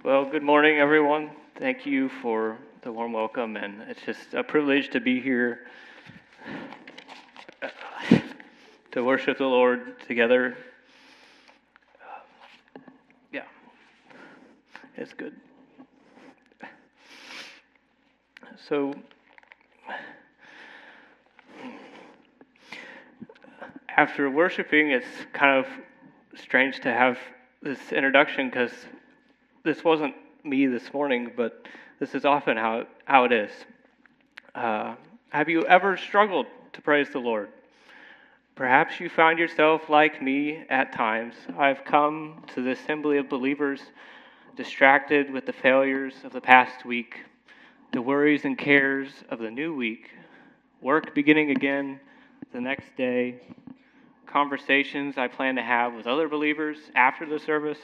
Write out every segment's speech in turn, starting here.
Well, good morning, everyone. Thank you for the warm welcome, and it's just a privilege to be here to worship the Lord together. Yeah, it's good. So, after worshiping, it's kind of strange to have this introduction because this wasn't me this morning, but this is often how it is. Have you ever struggled to praise the Lord? Perhaps you find yourself like me at times. I've come to the assembly of believers distracted with the failures of the past week, the worries and cares of the new week, work beginning again the next day, conversations I plan to have with other believers after the service.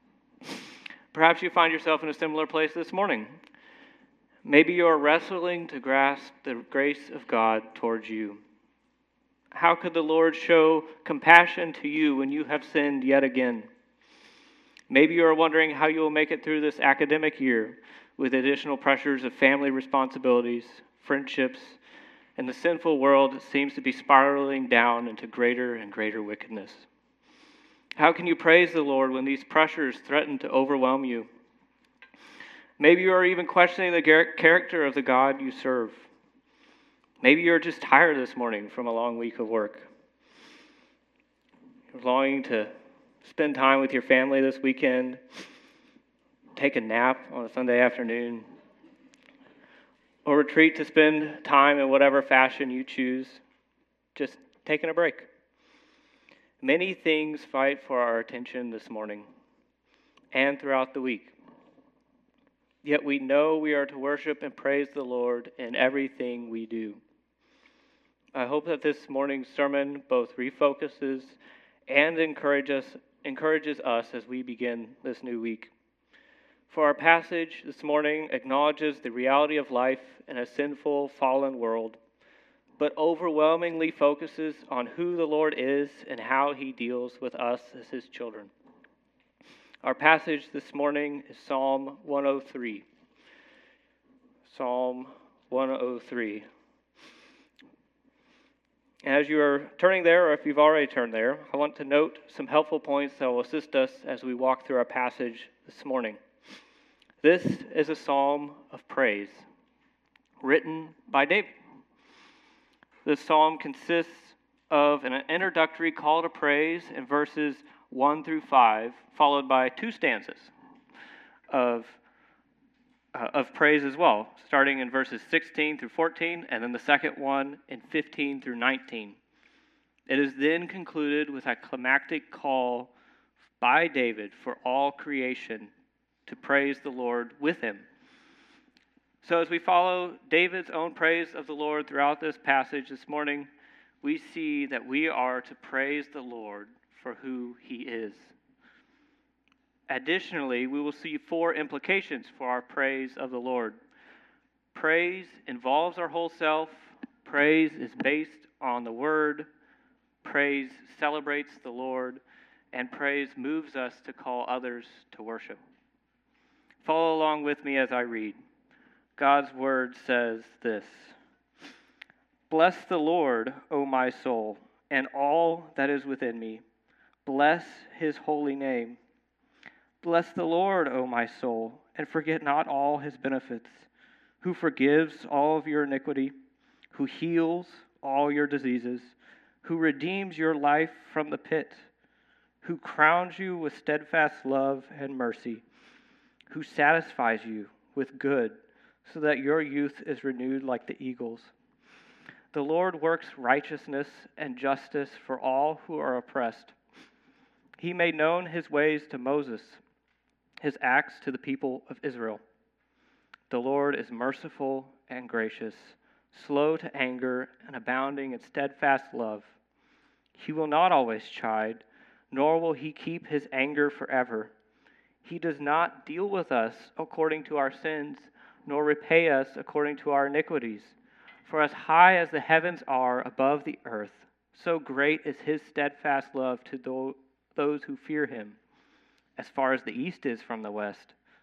Perhaps you find yourself in a similar place this morning. Maybe you are wrestling to grasp the grace of God towards you. How could the Lord show compassion to you when you have sinned yet again? Maybe you are wondering how you will make it through this academic year with additional pressures of family responsibilities, friendships, and the sinful world that seems to be spiraling down into greater and greater wickedness. How can you praise the Lord when these pressures threaten to overwhelm you? Maybe you are even questioning the character of the God you serve. Maybe you're just tired this morning from a long week of work. You're longing to spend time with your family this weekend, take a nap on a Sunday afternoon, or retreat to spend time in whatever fashion you choose, just taking a break. Many things fight for our attention this morning and throughout the week. Yet we know we are to worship and praise the Lord in everything we do. I hope that this morning's sermon both refocuses and encourages us as we begin this new week. For our passage this morning acknowledges the reality of life in a sinful, fallen world, but overwhelmingly focuses on who the Lord is and how he deals with us as his children. Our passage this morning is Psalm 103. Psalm 103. As you are turning there, or if you've already turned there, I want to note some helpful points that will assist us as we walk through our passage this morning. This is a psalm of praise, written by David. This psalm consists of an introductory call to praise in verses 1 through 5, followed by two stanzas of praise as well, starting in verses 16 through 14, and then the second one in 15 through 19. It is then concluded with a climactic call by David for all creation to praise the Lord with him. So as we follow David's own praise of the Lord throughout this passage this morning, we see that we are to praise the Lord for who he is. Additionally, we will see four implications for our praise of the Lord. Praise involves our whole self. Praise is based on the Word. Praise celebrates the Lord. And praise moves us to call others to worship. Follow along with me as I read. God's Word says this: "Bless the Lord, O my soul, and all that is within me. Bless his holy name. Bless the Lord, O my soul, and forget not all his benefits, who forgives all of your iniquity, who heals all your diseases, who redeems your life from the pit, who crowns you with steadfast love and mercy, who satisfies you with good, so that your youth is renewed like the eagles. The Lord works righteousness and justice for all who are oppressed. He made known his ways to Moses, his acts to the people of Israel. The Lord is merciful and gracious, slow to anger and abounding in steadfast love. He will not always chide, nor will he keep his anger forever. He does not deal with us according to our sins, nor repay us according to our iniquities. For as high as the heavens are above the earth, so great is his steadfast love to those who fear him. As far as the east is from the west,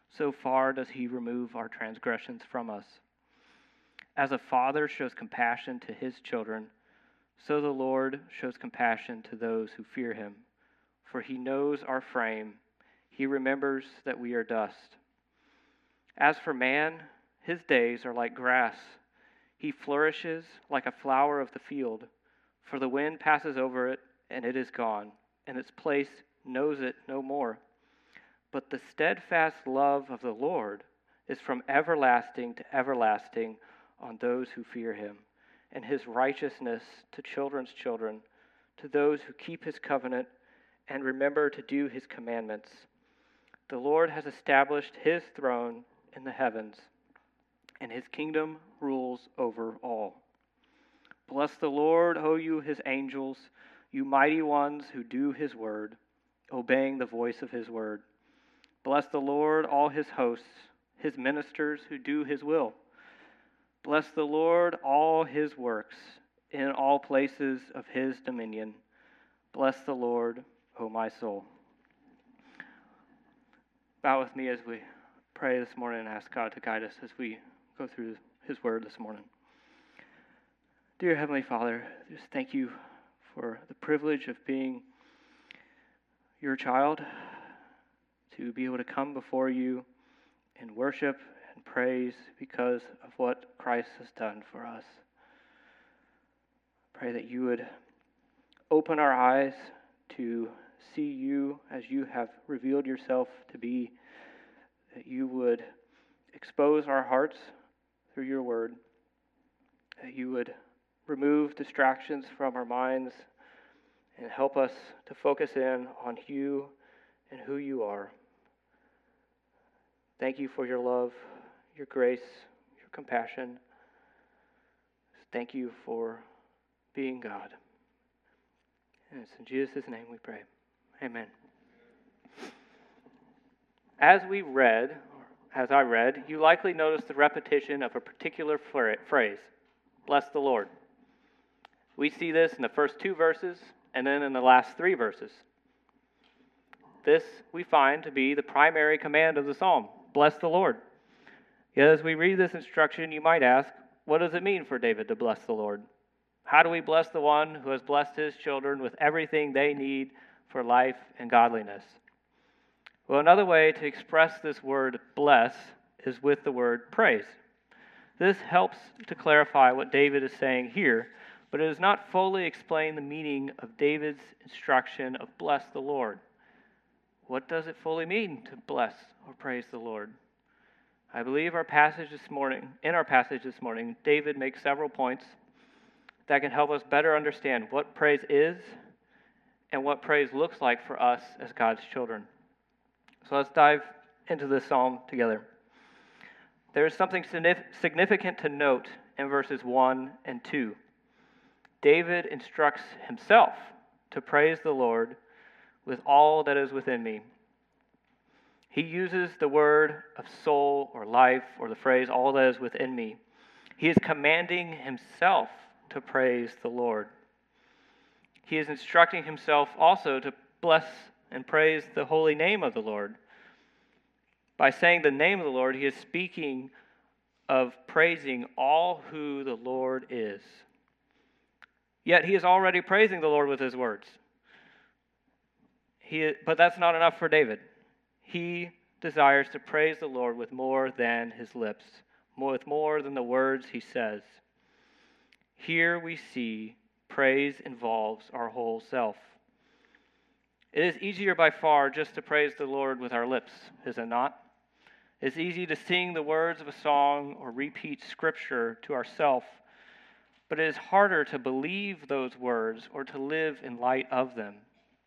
so far does he remove our transgressions from us. As a father shows compassion to his children, so the Lord shows compassion to those who fear him. For he knows our frame, he remembers that we are dust. As for man, his days are like grass. He flourishes like a flower of the field, for the wind passes over it, and it is gone, and its place knows it no more. But the steadfast love of the Lord is from everlasting to everlasting on those who fear him, and his righteousness to children's children, to those who keep his covenant and remember to do his commandments. The Lord has established his throne in the heavens, and his kingdom rules over all. Bless the Lord, O you his angels, you mighty ones who do his word, obeying the voice of his word. Bless the Lord, all his hosts, his ministers who do his will. Bless the Lord, all his works, in all places of his dominion. Bless the Lord, O my soul. Bow with me as we pray this morning and ask God to guide us as we go through his word this morning. Dear Heavenly Father, just thank you for the privilege of being your child, to be able to come before you in worship and praise because of what Christ has done for us. Pray that you would open our eyes to see you as you have revealed yourself to be, that you would expose our hearts through your word, that you would remove distractions from our minds and help us to focus in on you and who you are. Thank you for your love, your grace, your compassion. Thank you for being God. And it's in Jesus' name we pray. Amen. As I read, you likely noticed the repetition of a particular phrase, bless the Lord. We see this in the first 2 verses and then in the last 3 verses. This we find to be the primary command of the psalm, bless the Lord. Yet as we read this instruction, you might ask, what does it mean for David to bless the Lord? How do we bless the one who has blessed his children with everything they need for life and godliness? Well, another way to express this word bless is with the word praise. This helps to clarify what David is saying here, but it does not fully explain the meaning of David's instruction of bless the Lord. What does it fully mean to bless or praise the Lord? I believe in our passage this morning, David makes several points that can help us better understand what praise is and what praise looks like for us as God's children. So let's dive into this psalm together. There is something significant to note in verses 1 and 2. David instructs himself to praise the Lord with all that is within me. He uses the word of soul or life or the phrase all that is within me. He is commanding himself to praise the Lord. He is instructing himself also to bless and praise the holy name of the Lord. By saying the name of the Lord, he is speaking of praising all who the Lord is. Yet he is already praising the Lord with his words. But that's not enough for David. He desires to praise the Lord with more than his lips, with more than the words he says. Here we see praise involves our whole self. It is easier by far just to praise the Lord with our lips, is it not? It's easy to sing the words of a song or repeat scripture to ourselves, but it is harder to believe those words or to live in light of them.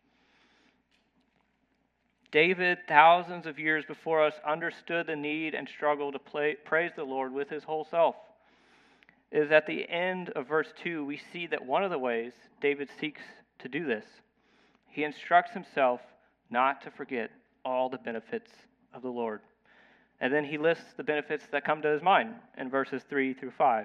David, thousands of years before us, understood the need and struggle to praise the Lord with his whole self. It is at the end of verse 2 we see that one of the ways David seeks to do this. He instructs himself not to forget all the benefits of the Lord. And then he lists the benefits that come to his mind in verses 3 through 5.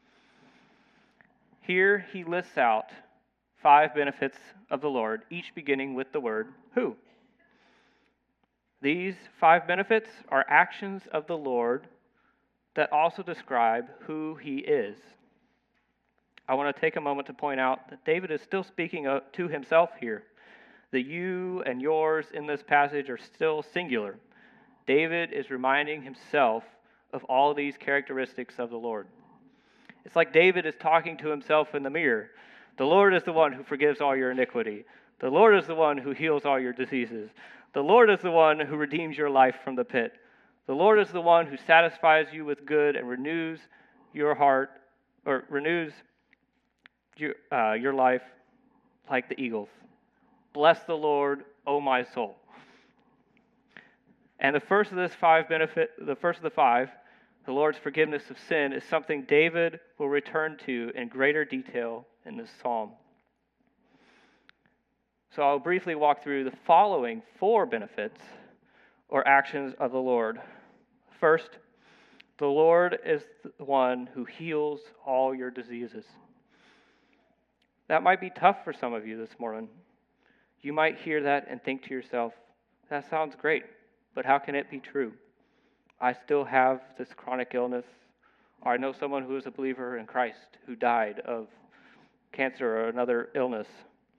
Here he lists out 5 benefits of the Lord, each beginning with the word who. These 5 benefits are actions of the Lord that also describe who he is. I want to take a moment to point out that David is still speaking to himself here. The you and yours in this passage are still singular. David is reminding himself of all these characteristics of the Lord. It's like David is talking to himself in the mirror. The Lord is the one who forgives all your iniquity. The Lord is the one who heals all your diseases. The Lord is the one who redeems your life from the pit. The Lord is the one who satisfies you with good and renews your heart, or renews your life like the eagles. Bless the Lord, O my soul. And the first of the 5, the Lord's forgiveness of sin, is something David will return to in greater detail in this psalm. So I'll briefly walk through the following 4 benefits or actions of the Lord. First, the Lord is the one who heals all your diseases. That might be tough for some of you this morning. You might hear that and think to yourself, that sounds great, but how can it be true? I still have this chronic illness, or I know someone who is a believer in Christ who died of cancer or another illness.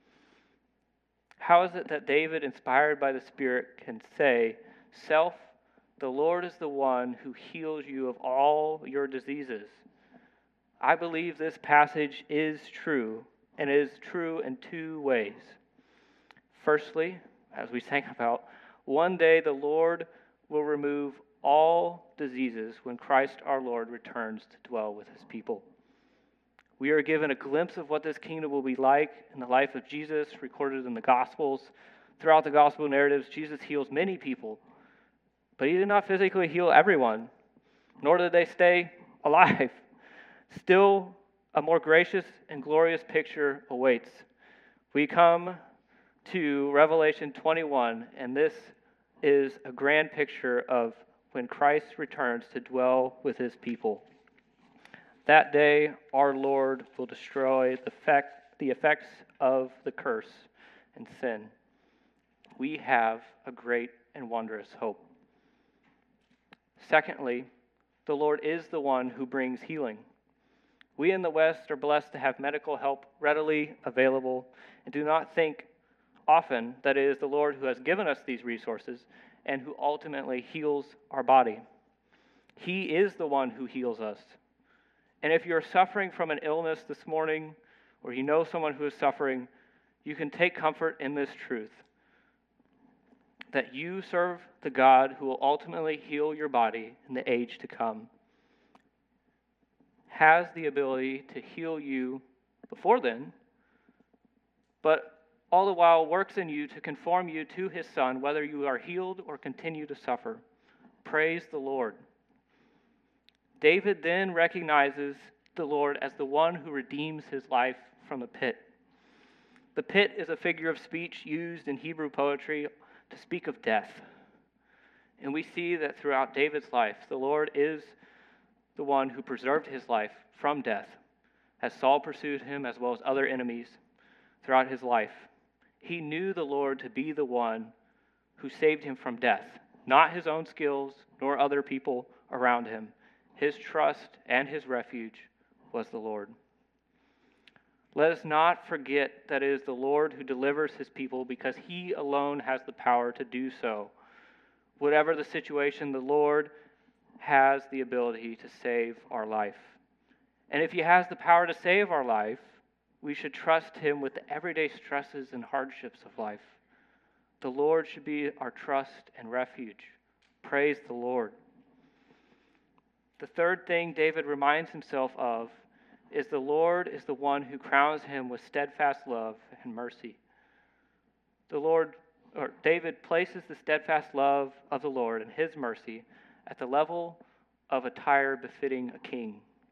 How is it that David, inspired by the Spirit, can say, "Self, the Lord is the one who heals you of all your diseases"? I believe this passage is true, and is true in 2 ways. Firstly, as we sang about, one day the Lord will remove all diseases when Christ our Lord returns to dwell with his people. We are given a glimpse of what this kingdom will be like in the life of Jesus, recorded in the Gospels. Throughout the Gospel narratives, Jesus heals many people, but he did not physically heal everyone, nor did they stay alive. Still, a more gracious and glorious picture awaits. We come to Revelation 21, and this is a grand picture of when Christ returns to dwell with his people. That day, our Lord will destroy the effects of the curse and sin. We have a great and wondrous hope. Secondly, the Lord is the one who brings healing. We in the West are blessed to have medical help readily available and do not think often that it is the Lord who has given us these resources and who ultimately heals our body. He is the one who heals us. And if you're suffering from an illness this morning, or you know someone who is suffering, you can take comfort in this truth, that you serve the God who will ultimately heal your body in the age to come, has the ability to heal you before then, but all the while works in you to conform you to his Son, whether you are healed or continue to suffer. Praise the Lord. David then recognizes the Lord as the one who redeems his life from the pit. The pit is a figure of speech used in Hebrew poetry to speak of death. And we see that throughout David's life, the Lord is the one who preserved his life from death, as Saul pursued him as well as other enemies throughout his life. He knew the Lord to be the one who saved him from death, not his own skills nor other people around him. His trust and his refuge was the Lord. Let us not forget that it is the Lord who delivers his people because he alone has the power to do so. Whatever the situation, the Lord has the ability to save our life. And if he has the power to save our life, we should trust him with the everyday stresses and hardships of life. The Lord should be our trust and refuge. Praise the Lord. The third thing David reminds himself of is the Lord is the one who crowns him with steadfast love and mercy. David places the steadfast love of the Lord and his mercy at the level of attire befitting a king.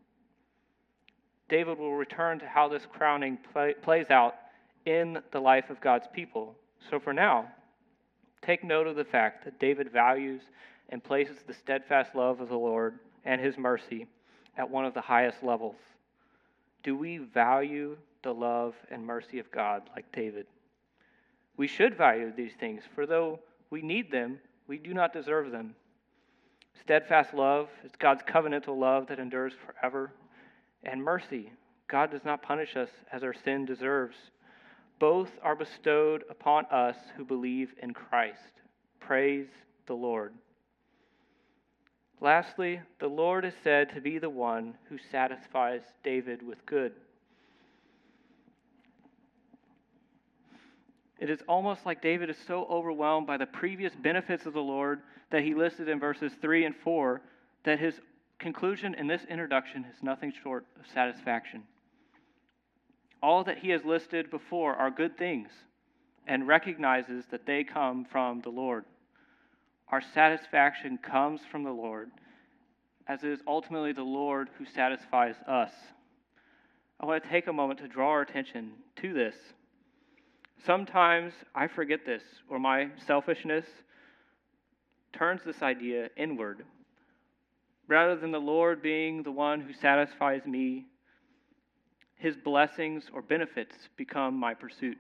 David will return to how this crowning plays out in the life of God's people. So for now, take note of the fact that David values and places the steadfast love of the Lord and his mercy at one of the highest levels. Do we value the love and mercy of God like David? We should value these things, for though we need them, We do not deserve them. Steadfast love is God's covenantal love that endures forever. And mercy, God does not punish us as our sin deserves. Both are bestowed upon us who believe in Christ. Praise the Lord. Lastly, the Lord is said to be the one who satisfies David with good. It is almost like David is so overwhelmed by the previous benefits of the Lord that he listed in verses 3 and 4 that his conclusion in this introduction is nothing short of satisfaction. All that he has listed before are good things and recognizes that they come from the Lord. Our satisfaction comes from the Lord, as it is ultimately the Lord who satisfies us. I want to take a moment to draw our attention to this. Sometimes I forget this, or my selfishness turns this idea inward. Rather than the Lord being the one who satisfies me, his blessings or benefits become my pursuit.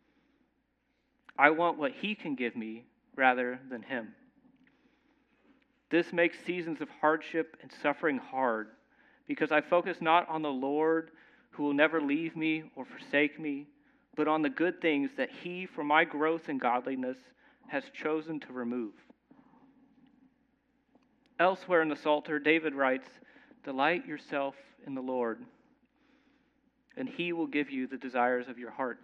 I want what he can give me rather than him. This makes seasons of hardship and suffering hard because I focus not on the Lord who will never leave me or forsake me, but on the good things that he, for my growth in godliness, has chosen to remove. Elsewhere in the Psalter, David writes, "Delight yourself in the Lord, and he will give you the desires of your heart."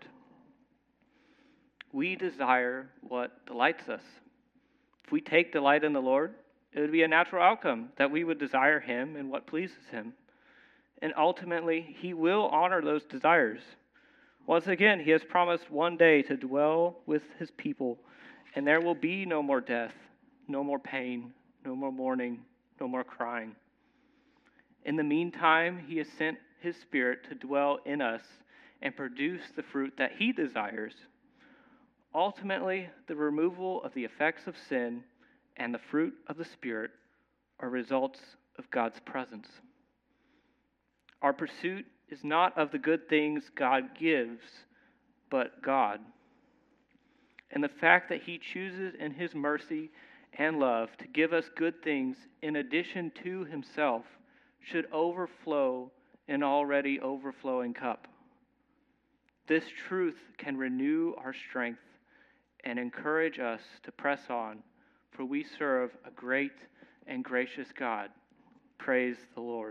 We desire what delights us. If we take delight in the Lord, it would be a natural outcome that we would desire him and what pleases him. And ultimately, he will honor those desires. Once again, he has promised one day to dwell with his people, and there will be no more death, no more pain, no more mourning, no more crying. In the meantime, he has sent his Spirit to dwell in us and produce the fruit that he desires. Ultimately, the removal of the effects of sin and the fruit of the Spirit are results of God's presence. Our pursuit is not of the good things God gives, but God. And the fact that he chooses in his mercy and love to give us good things in addition to himself should overflow an already overflowing cup. This truth can renew our strength and encourage us to press on, for we serve a great and gracious God. Praise the Lord.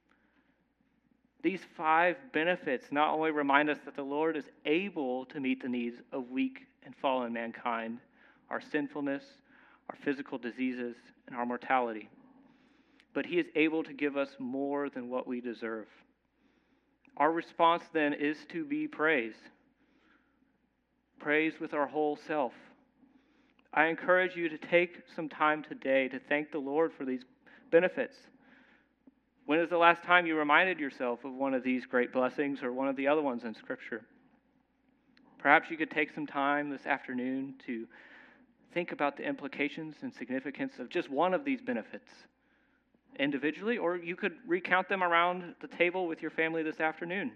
These 5 benefits not only remind us that the Lord is able to meet the needs of weak and fallen mankind, our sinfulness, our physical diseases, and our mortality, but he is able to give us more than what we deserve. Our response then is to be praise. Praise with our whole self. I encourage you to take some time today to thank the Lord for these benefits. When is the last time you reminded yourself of one of these great blessings or one of the other ones in Scripture? Perhaps you could take some time this afternoon to think about the implications and significance of just one of these benefits individually, or you could recount them around the table with your family this afternoon.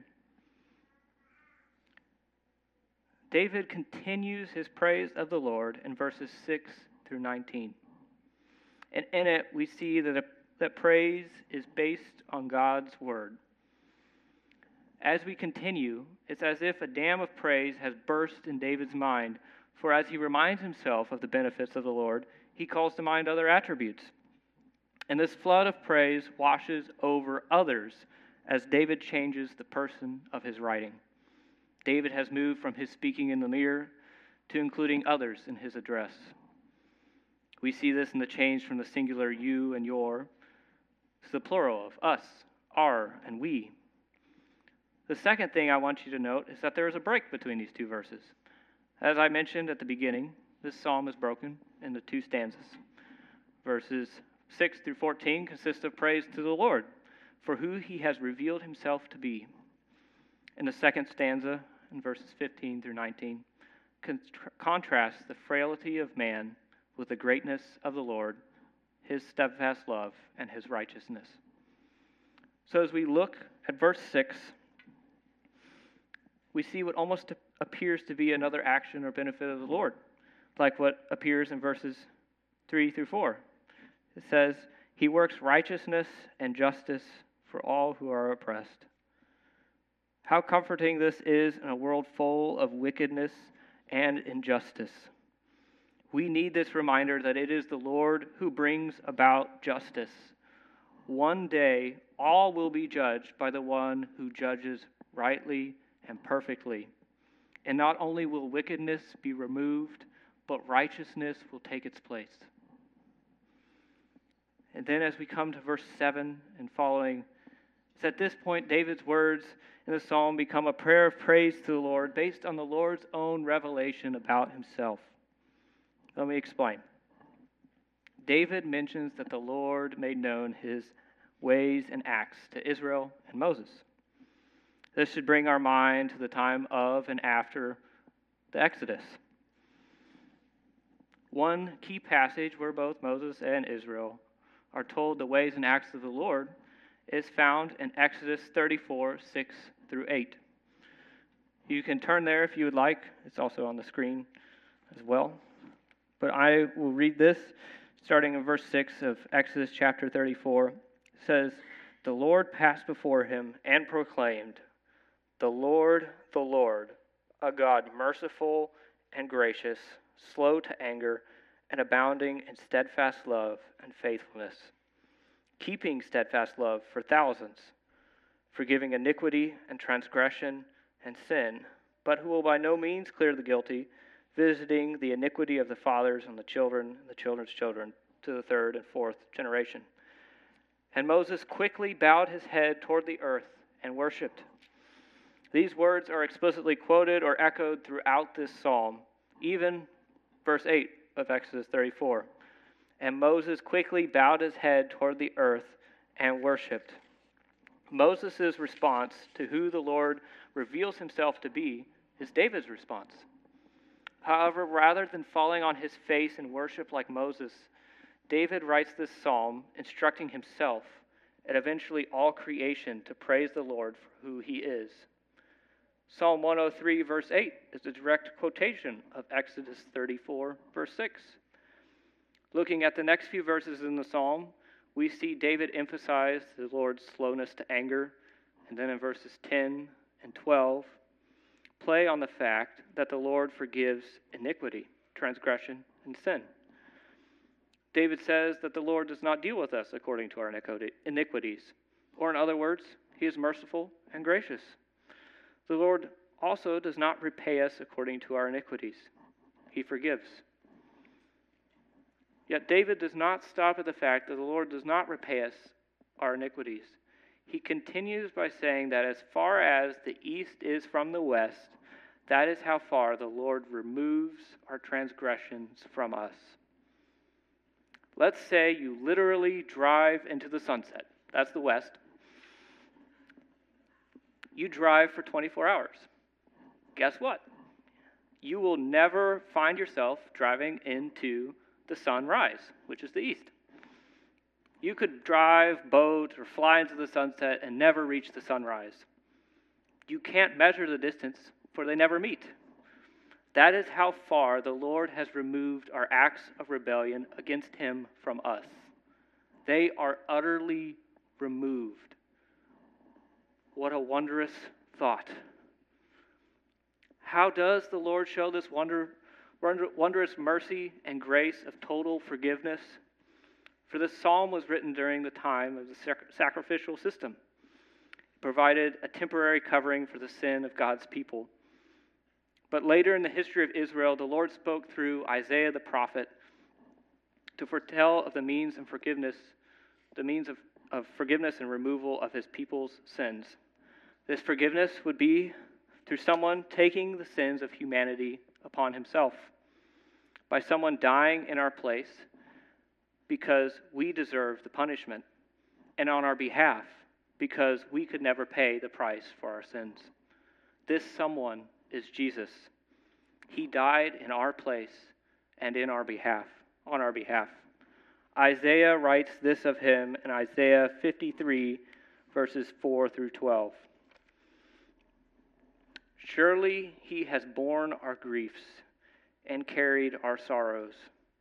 David continues his praise of the Lord in verses 6 through 19. And in it, we see that praise is based on God's word. As we continue, it's as if a dam of praise has burst in David's mind, for as he reminds himself of the benefits of the Lord, he calls to mind other attributes. And this flood of praise washes over others as David changes the person of his writing. David has moved from his speaking in the mirror to including others in his address. We see this in the change from the singular you and your to the plural of us, our, and we. The second thing I want you to note is that there is a break between these 2 verses. As I mentioned at the beginning, this psalm is broken into 2 stanzas. Verses 6 through 14 consist of praise to the Lord for who he has revealed himself to be. In the second stanza, in verses 15 through 19, contrasts the frailty of man with the greatness of the Lord, his steadfast love, and his righteousness. So as we look at verse 6, we see what almost appears to be another action or benefit of the Lord, like what appears in verses 3 through 4. It says, "He works righteousness and justice for all who are oppressed." How comforting this is in a world full of wickedness and injustice. We need this reminder that it is the Lord who brings about justice. One day, all will be judged by the one who judges rightly and perfectly. And not only will wickedness be removed, but righteousness will take its place. And then as we come to verse 7 and following, it's at this point David's words in the psalm become a prayer of praise to the Lord based on the Lord's own revelation about himself. Let me explain. David mentions that the Lord made known his ways and acts to Israel and Moses. This should bring our mind to the time of and after the Exodus. One key passage where both Moses and Israel are told the ways and acts of the Lord is found in Exodus 34, 6 through 8. You can turn there if you would like. It's also on the screen as well. But I will read this starting in verse 6 of Exodus chapter 34. It says, "The Lord passed before him and proclaimed, 'The Lord, a God merciful and gracious, slow to anger, and abounding in steadfast love and faithfulness, keeping steadfast love for thousands, forgiving iniquity and transgression and sin, but who will by no means clear the guilty, visiting the iniquity of the fathers on the children and the children's children to the third and fourth generation.' And Moses quickly bowed his head toward the earth and worshipped." These words are explicitly quoted or echoed throughout this psalm, even verse 8 of Exodus 34. "And Moses quickly bowed his head toward the earth and worshipped." Moses' response to who the Lord reveals himself to be is David's response. However, rather than falling on his face in worship like Moses, David writes this psalm instructing himself and eventually all creation to praise the Lord for who he is. Psalm 103, verse 8 is a direct quotation of Exodus 34, verse 6. Looking at the next few verses in the psalm, we see David emphasize the Lord's slowness to anger, and then in verses 10 and 12, play on the fact that the Lord forgives iniquity, transgression, and sin. David says that the Lord does not deal with us according to our iniquities, or in other words, he is merciful and gracious. The Lord also does not repay us according to our iniquities. He forgives. Yet David does not stop at the fact that the Lord does not repay us our iniquities. He continues by saying that as far as the east is from the west, that is how far the Lord removes our transgressions from us. Let's say you literally drive into the sunset. That's the west. You drive for 24 hours. Guess what? You will never find yourself driving into the sunrise, which is the east. You could drive, boat, or fly into the sunset and never reach the sunrise. You can't measure the distance, for they never meet. That is how far the Lord has removed our acts of rebellion against him from us. They are utterly removed. What a wondrous thought. How does the Lord show this wondrous mercy and grace of total forgiveness? For this psalm was written during the time of the sacrificial system. It provided a temporary covering for the sin of God's people. But later in the history of Israel, the Lord spoke through Isaiah the prophet to foretell of the means of forgiveness and removal of his people's sins. This forgiveness would be through someone taking the sins of humanity upon himself, by someone dying in our place because we deserve the punishment, and on our behalf because we could never pay the price for our sins. This someone is Jesus. He died in our place and on our behalf. Isaiah writes this of him in Isaiah 53, verses 4 through 12. "Surely he has borne our griefs and carried our sorrows.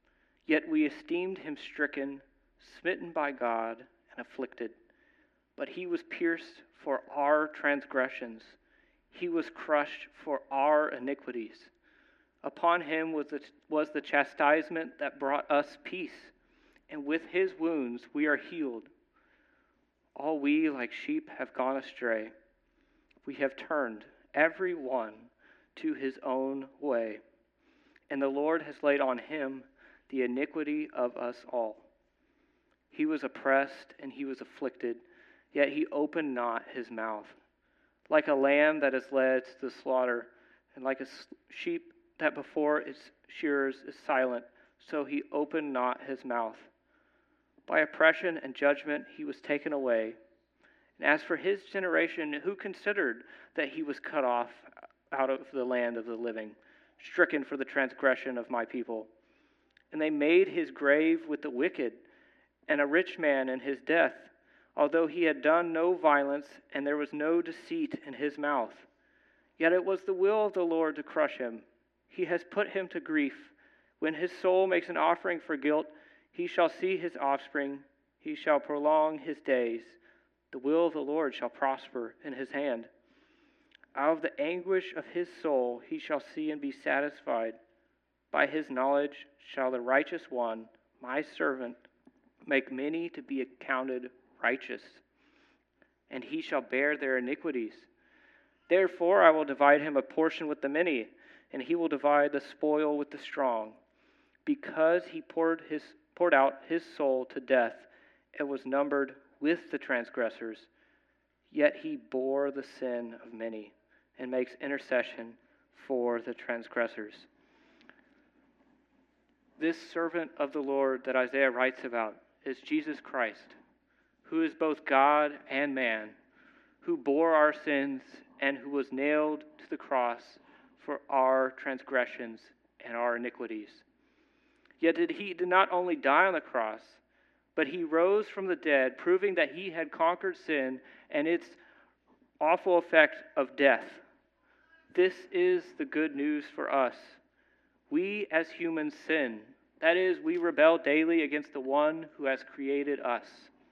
Yet we esteemed him stricken, smitten by God, and afflicted. But he was pierced for our transgressions. He was crushed for our iniquities. Upon him was the chastisement that brought us peace, and with his wounds we are healed. All we like sheep have gone astray. We have turned every one to his own way, and the Lord has laid on him the iniquity of us all. He was oppressed and he was afflicted, yet he opened not his mouth. Like a lamb that is led to the slaughter, and like a sheep that before its shearers is silent, so he opened not his mouth. By oppression and judgment he was taken away. And as for his generation, who considered that he was cut off out of the land of the living, stricken for the transgression of my people? And they made his grave with the wicked, and a rich man in his death, although he had done no violence, and there was no deceit in his mouth. Yet it was the will of the Lord to crush him. He has put him to grief. When his soul makes an offering for guilt, he shall see his offspring. He shall prolong his days. The will of the Lord shall prosper in his hand. Out of the anguish of his soul he shall see and be satisfied. By his knowledge shall the righteous one, my servant, make many to be accounted righteous, and he shall bear their iniquities. Therefore I will divide him a portion with the many, and he will divide the spoil with the strong, because he poured out his soul to death and was numbered with the transgressors. Yet he bore the sin of many and makes intercession for the transgressors. This servant of the Lord that Isaiah writes about is Jesus Christ, who is both God and man, who bore our sins and who was nailed to the cross for our transgressions and our iniquities. Yet he did not only die on the cross, but he rose from the dead, proving that he had conquered sin and its awful effect of death. This is the good news for us. We as humans sin. That is, we rebel daily against the one who has created us.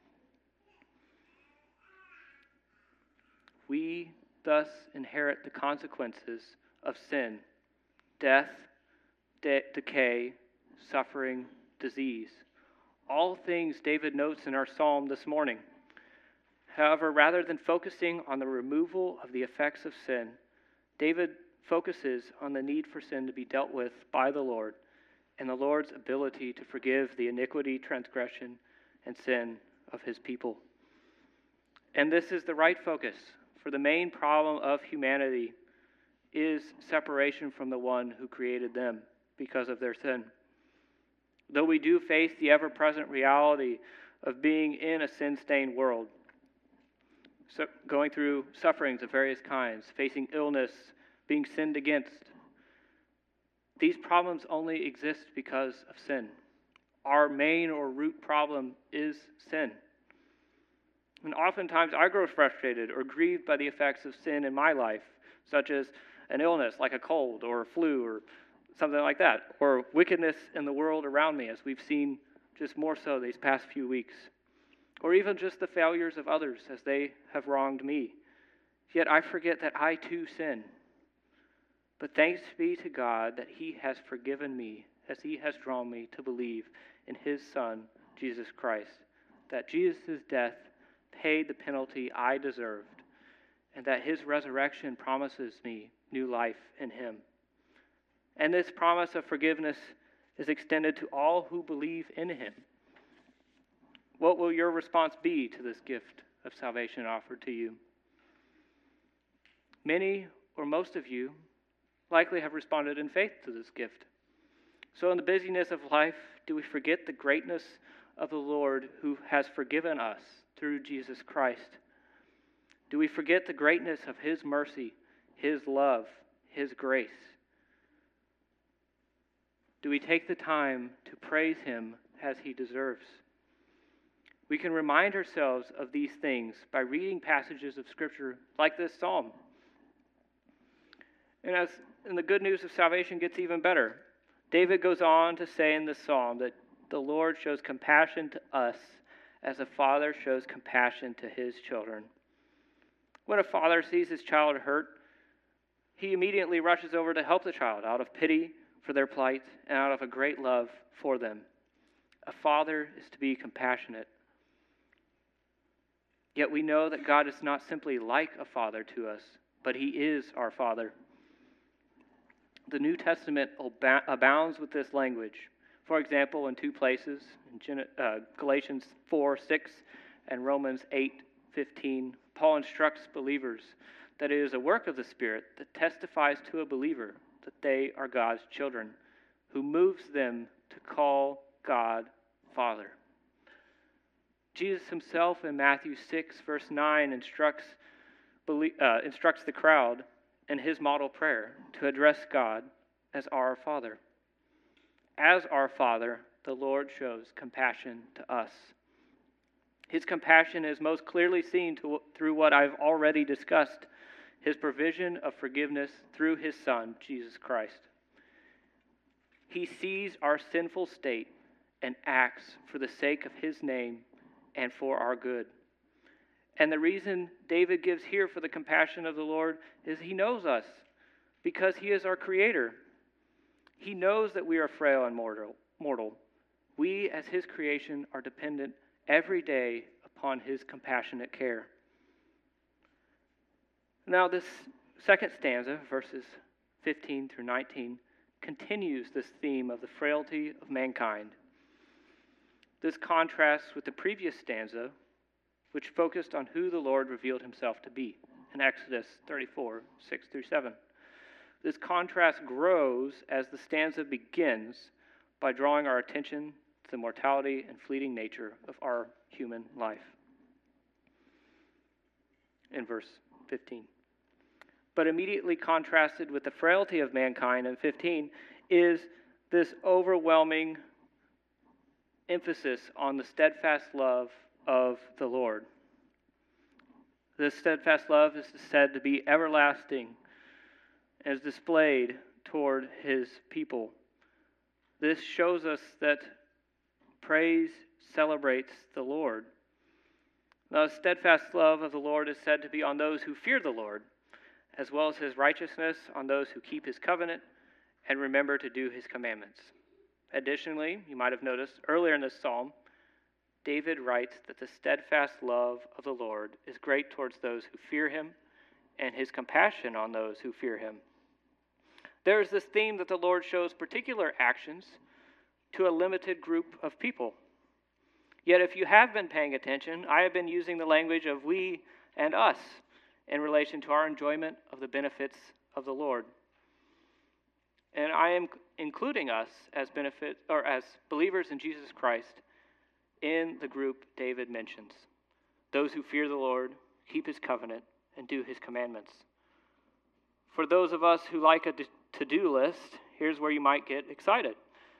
We thus inherit the consequences of sin: death, decay, suffering, disease. All things David notes in our psalm this morning. However, rather than focusing on the removal of the effects of sin, David focuses on the need for sin to be dealt with by the Lord and the Lord's ability to forgive the iniquity, transgression, and sin of his people. And this is the right focus, for the main problem of humanity is separation from the one who created them because of their sin. Though we do face the ever-present reality of being in a sin-stained world, so going through sufferings of various kinds, facing illness, being sinned against, these problems only exist because of sin. Our main or root problem is sin. And oftentimes I grow frustrated or grieved by the effects of sin in my life, such as an illness like a cold or a flu or something like that, or wickedness in the world around me, as we've seen just more so these past few weeks, or even just the failures of others as they have wronged me. Yet I forget that I too sin. But thanks be to God that he has forgiven me as he has drawn me to believe in his Son, Jesus Christ, that Jesus' death paid the penalty I deserved, and that his resurrection promises me new life in him. And this promise of forgiveness is extended to all who believe in him. What will your response be to this gift of salvation offered to you? Many or most of you likely have responded in faith to this gift. So in the busyness of life, do we forget the greatness of the Lord who has forgiven us through Jesus Christ? Do we forget the greatness of his mercy, his love, his grace? Do we take the time to praise him as he deserves? We can remind ourselves of these things by reading passages of Scripture like this psalm. And the good news of salvation gets even better. David goes on to say in this psalm that the Lord shows compassion to us as a father shows compassion to his children. When a father sees his child hurt, he immediately rushes over to help the child out of pity for their plight and out of a great love for them. A father is to be compassionate. Yet we know that God is not simply like a father to us, but he is our Father. The New Testament abounds with this language. For example, in two places, in Galatians 4:6 and Romans 8:15, Paul instructs believers that it is a work of the Spirit that testifies to a believer that they are God's children, who moves them to call God Father. Jesus himself in Matthew 6, verse 9, instructs the crowd in his model prayer to address God as our Father. As our Father, the Lord shows compassion to us. His compassion is most clearly seen through what I've already discussed, his provision of forgiveness through his Son, Jesus Christ. He sees our sinful state and acts for the sake of his name and for our good. And the reason David gives here for the compassion of the Lord is he knows us because he is our creator. He knows that we are frail and mortal. We, as his creation, are dependent every day upon his compassionate care. Now, this second stanza, verses 15 through 19, continues this theme of the frailty of mankind. This contrasts with the previous stanza, which focused on who the Lord revealed himself to be in Exodus 34, 6 through 7. This contrast grows as the stanza begins by drawing our attention to the mortality and fleeting nature of our human life. In verse 15. But immediately contrasted with the frailty of mankind in 15 is this overwhelming emphasis on the steadfast love of the Lord. This steadfast love is said to be everlasting and is displayed toward his people. This shows us that praise celebrates the Lord. The steadfast love of the Lord is said to be on those who fear the Lord, as well as his righteousness on those who keep his covenant and remember to do his commandments. Additionally, you might have noticed earlier in this psalm, David writes that the steadfast love of the Lord is great towards those who fear him and his compassion on those who fear him. There is this theme that the Lord shows particular actions to a limited group of people. Yet if you have been paying attention, I have been using the language of we and us in relation to our enjoyment of the benefits of the Lord. And I am including us as believers in Jesus Christ in the group David mentions. Those who fear the Lord, keep his covenant, and do his commandments. For those of us who like a to-do list, here's where you might get excited.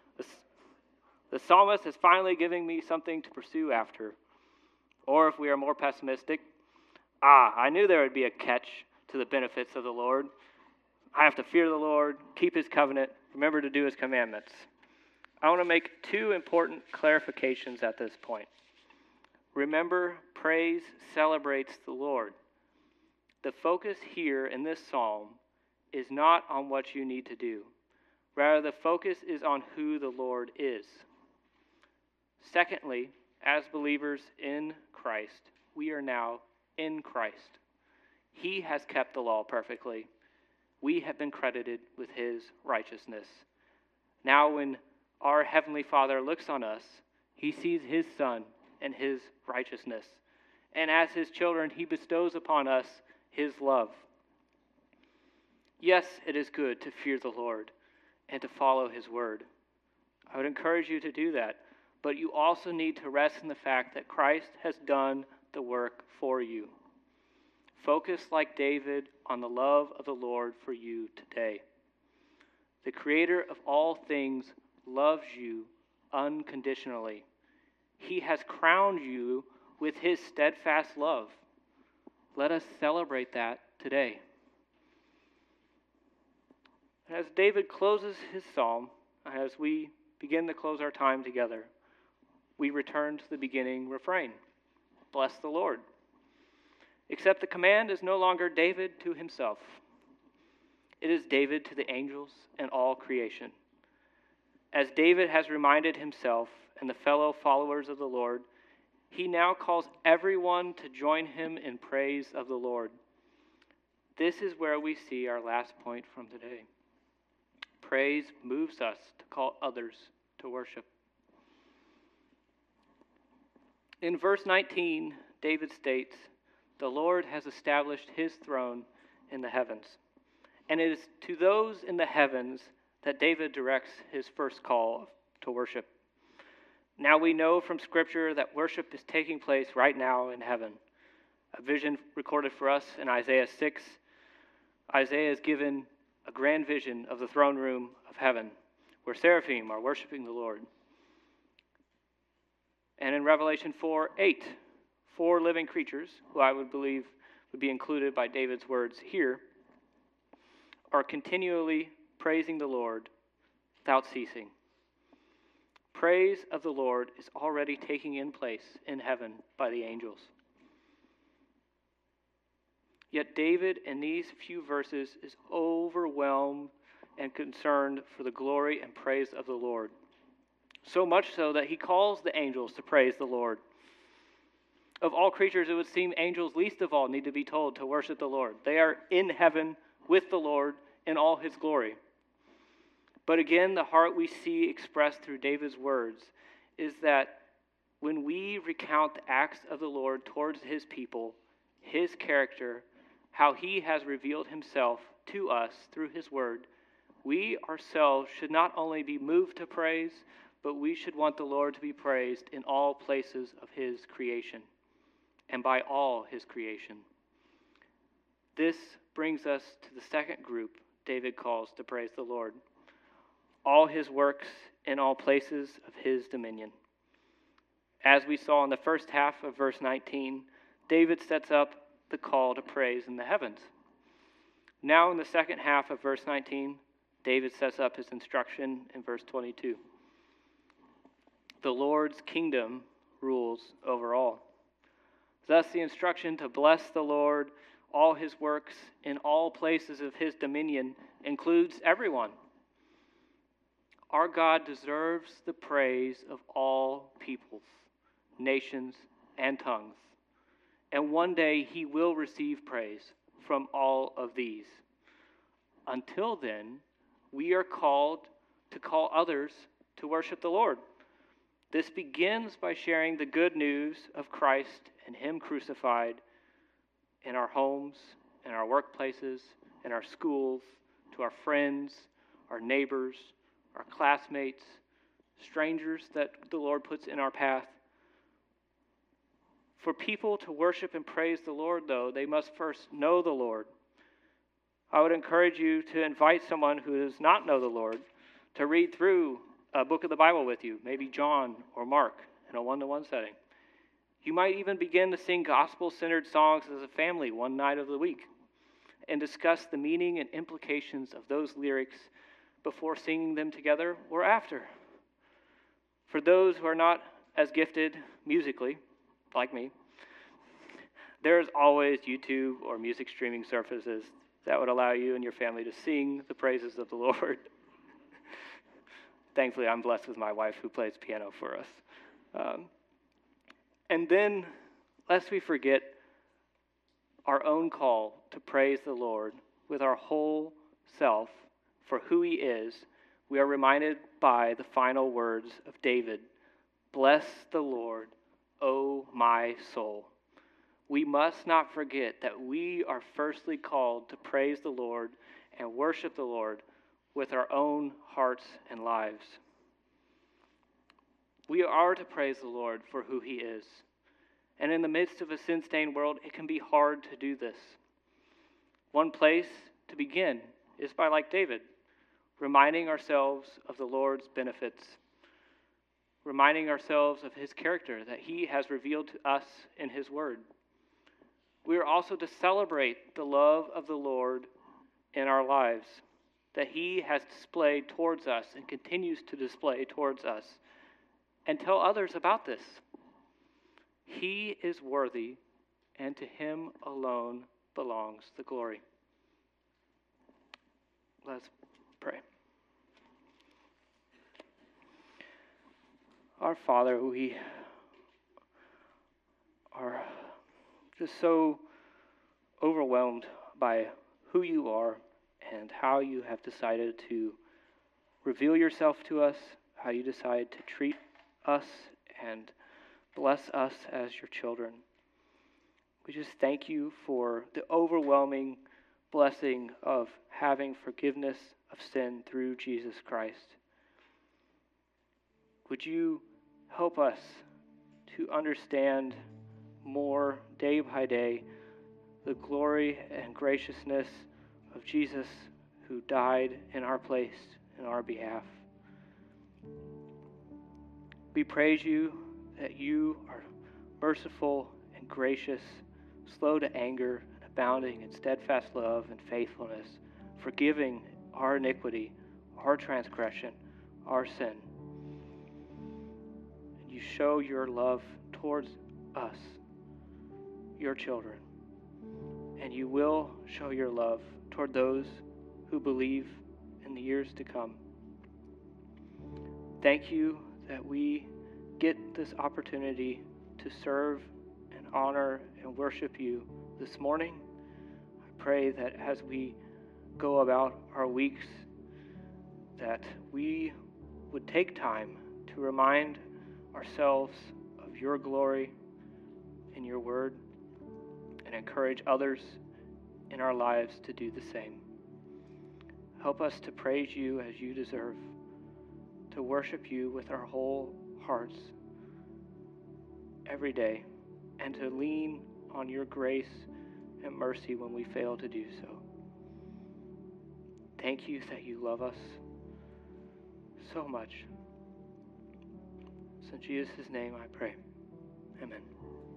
The psalmist is finally giving me something to pursue after. Or if we are more pessimistic, I knew there would be a catch to the benefits of the Lord. I have to fear the Lord, keep his covenant, remember to do his commandments. I want to make two important clarifications at this point. Remember, praise celebrates the Lord. The focus here in this psalm is not on what you need to do. Rather, the focus is on who the Lord is. Secondly, as believers in Christ, we are now in Christ. He has kept the law perfectly. We have been credited with his righteousness. Now when our Heavenly Father looks on us, he sees his Son and his righteousness. And as his children, he bestows upon us his love. Yes, it is good to fear the Lord and to follow his word. I would encourage you to do that. But you also need to rest in the fact that Christ has done the work for you. Focus like David on the love of the Lord for you today. The Creator of all things loves you unconditionally. He has crowned you with his steadfast love. Let us celebrate that today. As David closes his psalm, As we begin to close our time together, we return to the beginning refrain, bless the Lord. Except the command is no longer David to himself. It is David to the angels and all creation. As David has reminded himself and the fellow followers of the Lord, he now calls everyone to join him in praise of the Lord. This is where we see our last point from today. Praise moves us to call others to worship. In verse 19, David states, "The Lord has established his throne in the heavens." And it is to those in the heavens that David directs his first call to worship. Now we know from Scripture that worship is taking place right now in heaven. A vision recorded for us in Isaiah 6. Isaiah is given a grand vision of the throne room of heaven, where seraphim are worshiping the Lord. And in Revelation 4:8, 4 living creatures, who I would believe would be included by David's words here, are continually praising the Lord without ceasing. Praise of the Lord is already taking in place in heaven by the angels. Yet David, in these few verses, is overwhelmed and concerned for the glory and praise of the Lord. So much so that he calls the angels to praise the Lord. Of all creatures, it would seem angels least of all need to be told to worship the Lord. They are in heaven with the Lord in all his glory. But again, the heart we see expressed through David's words is that when we recount the acts of the Lord towards his people, his character, how he has revealed himself to us through his word, we ourselves should not only be moved to praise, but we should want the Lord to be praised in all places of his creation and by all his creation. This brings us to the second group David calls to praise the Lord. All his works in all places of his dominion. As we saw in the first half of verse 19, David sets up the call to praise in the heavens. Now in the second half of verse 19, David sets up his instruction in verse 22. The Lord's kingdom rules over all. Thus the instruction to bless the Lord, all his works in all places of his dominion, includes everyone. Our God deserves the praise of all peoples, nations, and tongues. And one day he will receive praise from all of these. Until then, we are called to call others to worship the Lord. This begins by sharing the good news of Christ and him crucified in our homes, in our workplaces, in our schools, to our friends, our neighbors, our classmates, strangers that the Lord puts in our path. For people to worship and praise the Lord, though, they must first know the Lord. I would encourage you to invite someone who does not know the Lord to read through a book of the Bible with you, maybe John or Mark, in a one-to-one setting. You might even begin to sing gospel-centered songs as a family one night of the week and discuss the meaning and implications of those lyrics before singing them together or after. For those who are not as gifted musically, like me, there's always YouTube or music streaming services that would allow you and your family to sing the praises of the Lord. Thankfully, I'm blessed with my wife who plays piano for us. And then, lest we forget our own call to praise the Lord with our whole self for who he is, we are reminded by the final words of David, "Bless the Lord, O my soul." We must not forget that we are firstly called to praise the Lord and worship the Lord with our own hearts and lives. We are to praise the Lord for who he is. And in the midst of a sin-stained world, it can be hard to do this. One place to begin is by, like David, reminding ourselves of the Lord's benefits, reminding ourselves of his character that he has revealed to us in his word. We are also to celebrate the love of the Lord in our lives. that he has displayed towards us and continues to display towards us, and tell others about this. He is worthy, and to him alone belongs the glory. Let's pray. Our Father, we are just so overwhelmed by who you are and how you have decided to reveal yourself to us, how you decide to treat us and bless us as your children. We just thank you for the overwhelming blessing of having forgiveness of sin through Jesus Christ. Would you help us to understand more day by day the glory and graciousness of Jesus who died in our place, in our behalf. We praise you that you are merciful and gracious, slow to anger, and abounding in steadfast love and faithfulness, forgiving our iniquity, our transgression, our sin. And you show your love towards us, your children. And you will show your love toward those who believe in the years to come. Thank you that we get this opportunity to serve and honor and worship you this morning. I pray that as we go about our weeks, that we would take time to remind ourselves of your glory in your word and encourage others in our lives to do the same. Help us to praise you as you deserve, to worship you with our whole hearts every day, and to lean on your grace and mercy when we fail to do so. Thank you that you love us so much. So in Jesus' name I pray. Amen.